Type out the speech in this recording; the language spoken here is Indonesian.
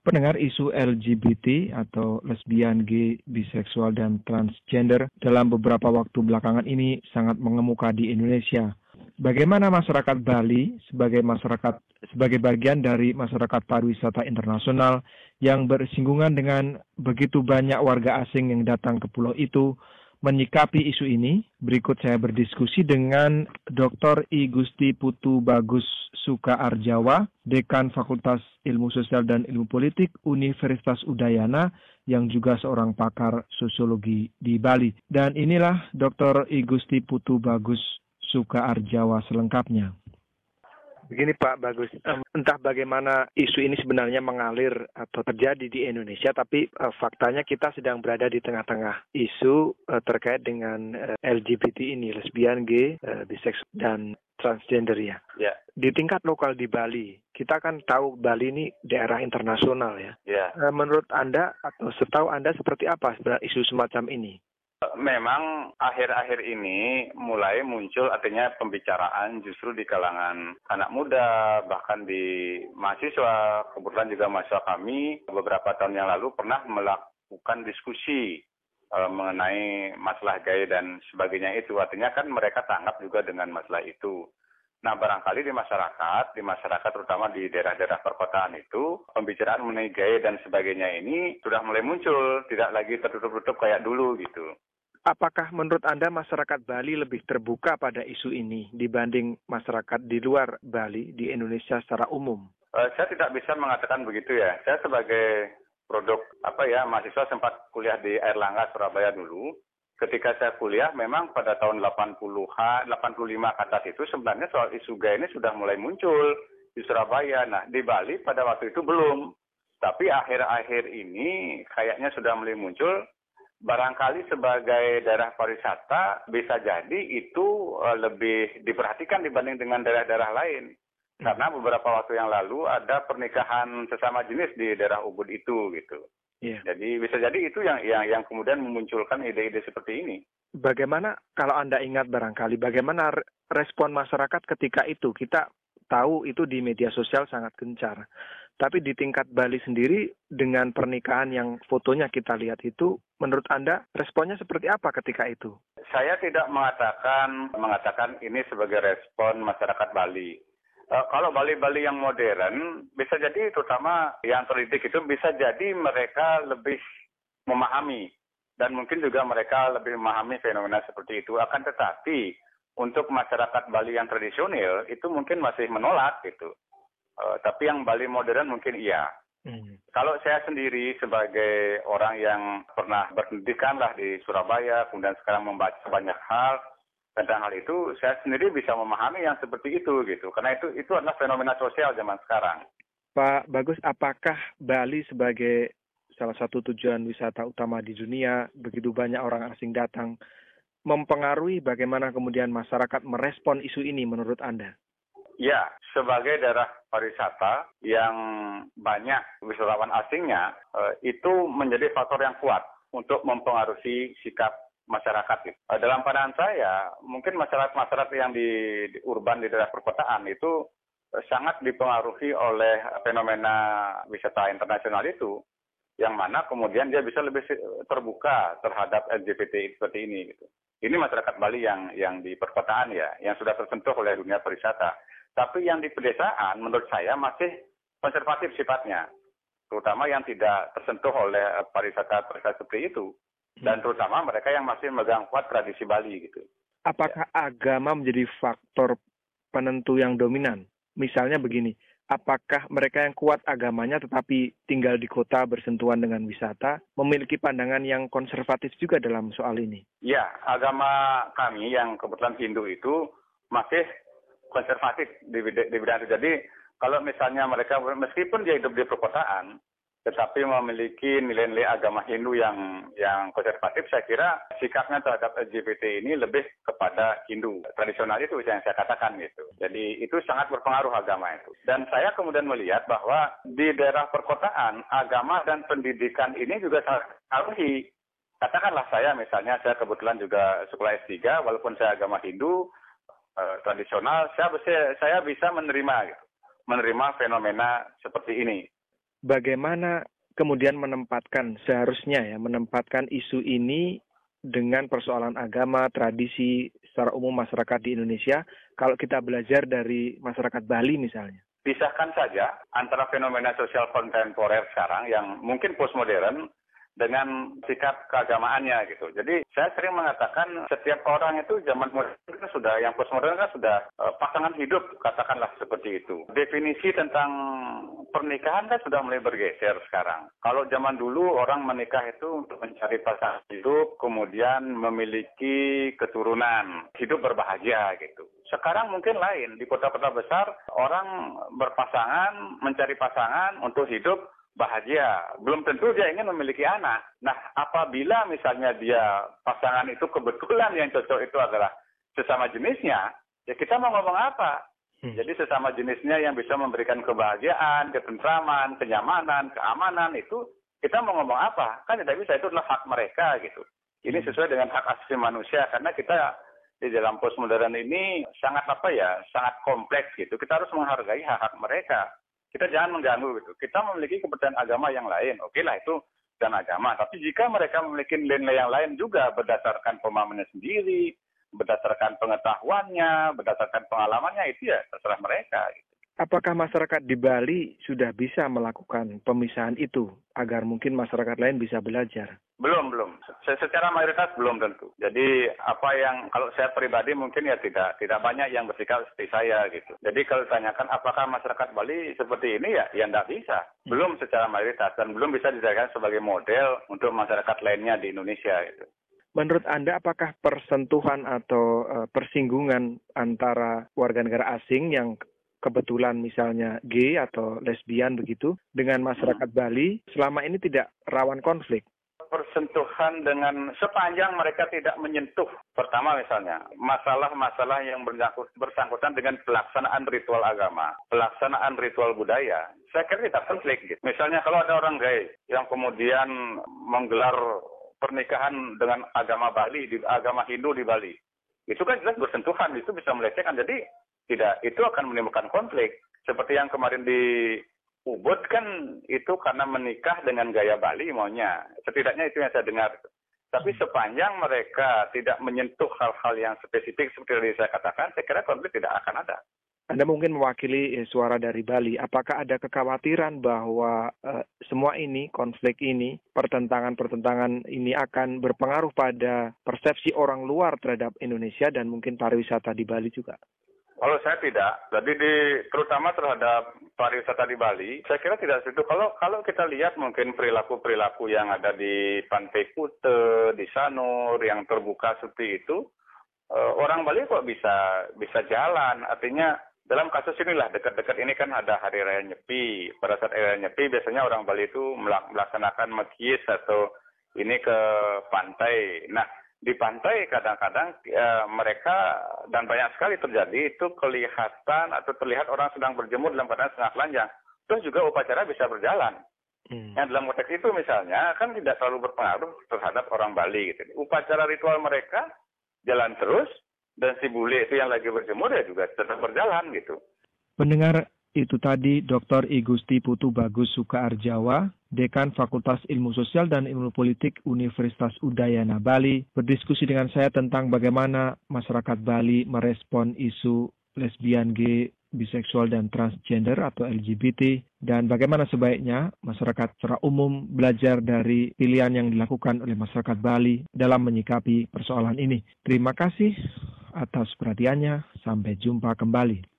Pendengar, isu LGBT atau lesbian, gay, biseksual, dan transgender dalam beberapa waktu belakangan ini sangat mengemuka di Indonesia. Bagaimana masyarakat Bali sebagai bagian dari masyarakat pariwisata internasional yang bersinggungan dengan begitu banyak warga asing yang datang ke pulau itu menyikapi isu ini? Berikut saya berdiskusi dengan Dr. I Gusti Putu Bagus Sukaarjawa, Dekan Fakultas Ilmu Sosial dan Ilmu Politik Universitas Udayana, yang juga seorang pakar sosiologi di Bali. Dan inilah Dr. I Gusti Putu Bagus Sukaarjawa selengkapnya. Begini Pak Bagus, entah bagaimana isu ini sebenarnya mengalir atau terjadi di Indonesia, tapi faktanya kita sedang berada di tengah-tengah isu terkait dengan LGBT ini, lesbian, gay, biseksual, dan transgender ya. Di tingkat lokal di Bali, kita kan tahu Bali ini daerah internasional ya. Menurut Anda atau setahu Anda seperti apa isu semacam ini? Memang akhir-akhir ini mulai muncul artinya pembicaraan justru di kalangan anak muda, bahkan di mahasiswa. Kebetulan juga mahasiswa kami beberapa tahun yang lalu pernah melakukan diskusi mengenai masalah gay dan sebagainya itu. Artinya kan mereka tanggap juga dengan masalah itu. Nah, barangkali di masyarakat terutama di daerah-daerah perkotaan itu, pembicaraan mengenai gay dan sebagainya ini sudah mulai muncul, tidak lagi tertutup-tutup kayak dulu gitu. Apakah menurut Anda masyarakat Bali lebih terbuka pada isu ini dibanding masyarakat di luar Bali, di Indonesia secara umum? Saya tidak bisa mengatakan begitu ya. Saya sebagai produk mahasiswa sempat kuliah di Airlangga, Surabaya dulu. Ketika saya kuliah, memang pada tahun 80-an, 85 ke atas itu sebenarnya soal isu gay ini sudah mulai muncul di Surabaya. Nah, di Bali pada waktu itu belum. Tapi akhir-akhir ini kayaknya sudah mulai muncul. Barangkali sebagai daerah pariwisata bisa jadi itu lebih diperhatikan dibanding dengan daerah-daerah lain. Karena beberapa waktu yang lalu ada pernikahan sesama jenis di daerah Ubud itu gitu. Jadi bisa jadi itu yang kemudian memunculkan ide-ide seperti ini. Bagaimana kalau Anda ingat barangkali bagaimana respon masyarakat ketika itu? Kita tahu itu di media sosial sangat gencar. Tapi di tingkat Bali sendiri dengan pernikahan yang fotonya kita lihat itu, menurut Anda responnya seperti apa ketika itu? Saya tidak mengatakan ini sebagai respon masyarakat Bali. Kalau Bali-Bali yang modern, bisa jadi terutama yang terdidik itu bisa jadi mereka lebih memahami. Dan mungkin juga mereka lebih memahami fenomena seperti itu. Akan tetapi untuk masyarakat Bali yang tradisional itu mungkin masih menolak gitu. Tapi yang Bali modern mungkin iya. Kalau saya sendiri sebagai orang yang pernah berpendidikan lah di Surabaya, kemudian sekarang membaca banyak hal tentang hal itu, saya sendiri bisa memahami yang seperti itu gitu. Karena itu adalah fenomena sosial zaman sekarang. Pak Bagus, apakah Bali sebagai salah satu tujuan wisata utama di dunia, begitu banyak orang asing datang, mempengaruhi bagaimana kemudian masyarakat merespon isu ini menurut Anda? Ya, sebagai daerah pariwisata yang banyak wisatawan asingnya, itu menjadi faktor yang kuat untuk mempengaruhi sikap masyarakat. Dalam pandangan saya, mungkin masyarakat yang di urban, di daerah perkotaan itu sangat dipengaruhi oleh fenomena wisata internasional itu, yang mana kemudian dia bisa lebih terbuka terhadap LGBT seperti ini. Gitu. Ini masyarakat Bali yang di perkotaan ya, yang sudah tersentuh oleh dunia pariwisata. Tapi yang di pedesaan menurut saya masih konservatif sifatnya, terutama yang tidak tersentuh oleh pariwisata seperti itu, dan terutama mereka yang masih memegang kuat tradisi Bali gitu. Apakah agama menjadi faktor penentu yang dominan? Misalnya begini, apakah mereka yang kuat agamanya tetapi tinggal di kota bersentuhan dengan wisata memiliki pandangan yang konservatif juga dalam soal ini? Ya, agama kami yang kebetulan Hindu itu masih konservatif di bidang itu. Jadi kalau misalnya mereka meskipun dia hidup di perkotaan, tetapi memiliki nilai-nilai agama Hindu yang konservatif, saya kira sikapnya terhadap LGBT ini lebih kepada Hindu tradisional itu yang saya katakan gitu. Jadi itu sangat berpengaruh agama itu. Dan saya kemudian melihat bahwa di daerah perkotaan agama dan pendidikan ini juga sangat mempengaruhi. Katakanlah saya misalnya, saya kebetulan juga sekolah S3, walaupun saya agama Hindu tradisional, saya bisa menerima fenomena seperti ini. bagaimana kemudian menempatkan isu ini dengan persoalan agama, tradisi secara umum masyarakat di Indonesia, kalau kita belajar dari masyarakat Bali misalnya? Pisahkan saja antara fenomena sosial kontemporer sekarang yang mungkin postmodern dengan sikap keagamaannya gitu. Jadi saya sering mengatakan setiap orang itu zaman modern kan sudah, yang postmodern kan sudah pasangan hidup, katakanlah seperti itu. Definisi tentang pernikahan kan sudah mulai bergeser sekarang. Kalau zaman dulu orang menikah itu untuk mencari pasangan hidup, kemudian memiliki keturunan, hidup berbahagia gitu. Sekarang mungkin lain, di kota-kota besar orang berpasangan, mencari pasangan untuk hidup bahagia. Belum tentu dia ingin memiliki anak. Nah, apabila misalnya dia pasangan itu kebetulan yang cocok itu adalah sesama jenisnya, ya kita mau ngomong apa? Jadi sesama jenisnya yang bisa memberikan kebahagiaan, ketentraman, kenyamanan, keamanan, itu kita mau ngomong apa? Kan tidak bisa, itu adalah hak mereka gitu. Ini sesuai dengan hak asasi manusia, karena kita di dalam postmodern ini sangat sangat kompleks gitu. Kita harus menghargai hak-hak mereka. Kita jangan mengganggu gitu. Kita memiliki kepercayaan agama yang lain, oke lah itu dan agama. Tapi jika mereka memiliki nilai yang lain juga berdasarkan pemahamannya sendiri, berdasarkan pengetahuannya, berdasarkan pengalamannya, itu ya terserah mereka gitu. Apakah masyarakat di Bali sudah bisa melakukan pemisahan itu agar mungkin masyarakat lain bisa belajar? Belum. Secara mayoritas belum tentu. Jadi kalau saya pribadi mungkin ya tidak banyak yang bersikap seperti saya gitu. Jadi kalau ditanyakan apakah masyarakat Bali seperti ini ya tidak bisa. Belum secara mayoritas dan belum bisa dijadikan sebagai model untuk masyarakat lainnya di Indonesia gitu. Menurut Anda apakah persentuhan atau persinggungan antara warga negara asing yang kebetulan misalnya gay atau lesbian begitu dengan masyarakat Bali selama ini tidak rawan konflik? Persentuhan dengan sepanjang mereka tidak menyentuh, pertama misalnya masalah-masalah yang bersangkutan dengan pelaksanaan ritual agama, pelaksanaan ritual budaya, saya kira tidak konflik gitu. Misalnya kalau ada orang gay yang kemudian menggelar pernikahan dengan agama Hindu di Bali, itu kan jelas bersentuhan, itu bisa melecehkan. Jadi tidak, itu akan menimbulkan konflik. Seperti yang kemarin di Ubud kan itu karena menikah dengan gaya Bali maunya. Setidaknya itu yang saya dengar. Tapi sepanjang mereka tidak menyentuh hal-hal yang spesifik seperti yang saya katakan, saya kira konflik tidak akan ada. Anda mungkin mewakili suara dari Bali. Apakah ada kekhawatiran bahwa semua ini, konflik ini, pertentangan-pertentangan ini akan berpengaruh pada persepsi orang luar terhadap Indonesia dan mungkin pariwisata di Bali juga? Kalau saya tidak, jadi terutama terhadap pariwisata di Bali, saya kira tidak segitu. Kalau kita lihat mungkin perilaku-perilaku yang ada di Pantai Kute, di Sanur, yang terbuka seperti itu, orang Bali kok bisa jalan. Artinya dalam kasus inilah, dekat-dekat ini kan ada Hari Raya Nyepi. Pada saat Hari Raya Nyepi biasanya orang Bali itu melaksanakan mekies atau ini ke pantai. Nah, di pantai kadang-kadang mereka, dan banyak sekali terjadi, itu terlihat orang sedang berjemur dalam keadaan setengah telanjang. Terus juga upacara bisa berjalan. Yang dalam konteks itu misalnya kan tidak terlalu berpengaruh terhadap orang Bali gitu. Upacara ritual mereka jalan terus, dan si bule itu yang lagi berjemur ya juga tetap berjalan gitu. Pendengar, itu tadi Dr. I Gusti Putu Bagus Sukaarjawa, Dekan Fakultas Ilmu Sosial dan Ilmu Politik Universitas Udayana Bali, berdiskusi dengan saya tentang bagaimana masyarakat Bali merespon isu lesbian, gay, biseksual, dan transgender atau LGBT, dan bagaimana sebaiknya masyarakat secara umum belajar dari pilihan yang dilakukan oleh masyarakat Bali dalam menyikapi persoalan ini. Terima kasih atas perhatiannya. Sampai jumpa kembali.